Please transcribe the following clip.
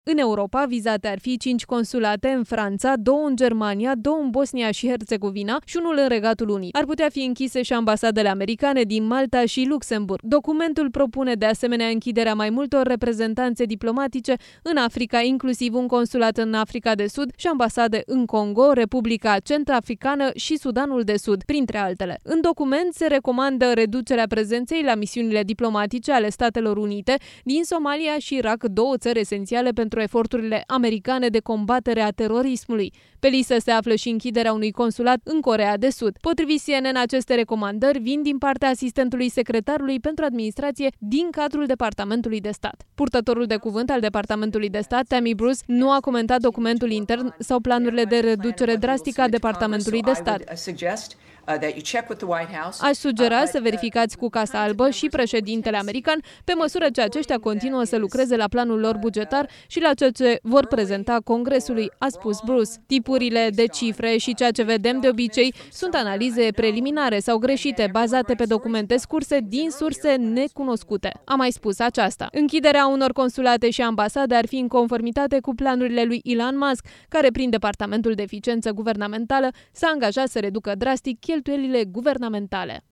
În Europa, vizate ar fi 5 consulate în Franța, 2 în Germania, 2 în Bosnia și Herțegovina și unul în Regatul Unit. Ar putea fi închise și ambasadele americane din Malta și Luxemburg. Documentul propune de asemenea închiderea mai multor reprezentanțe diplomatice în Africa, inclusiv un consulat în Africa de Sud și ambasade în Congo, Republica Centrafricană și Sudanul de Sud, printre altele. În document se recomandă reducerea prezenței la misiunile diplomatice ale Statelor Unite din Somalia și Irak, 2 țări esențiale pentru eforturile americane de combatere a terorismului. Pe listă se află și închiderea unui consulat în Coreea de Sud. Potrivit CNN, aceste recomandări vin din partea asistentului secretarului pentru administrație din cadrul Departamentului de Stat. Purtătorul de cuvânt al Departamentului de Stat, Tammy Bruce, nu a comentat documentul intern sau planurile de reducere drastică a Departamentului de Stat. Aș sugera să verificați cu Casa Albă și președintele american pe măsură ce aceștia continuă să lucreze la planul lor bugetar și la ceea ce vor prezenta Congresului, a spus Bruce. Tipurile de cifre și ceea ce vedem de obicei sunt analize preliminare sau greșite, bazate pe documente scurse din surse necunoscute. A mai spus aceasta. Închiderea unor consulate și ambasade ar fi în conformitate cu planurile lui Elon Musk, care prin Departamentul de Eficiență Guvernamentală s-a angajat să reducă drastic cheltuielile guvernamentale.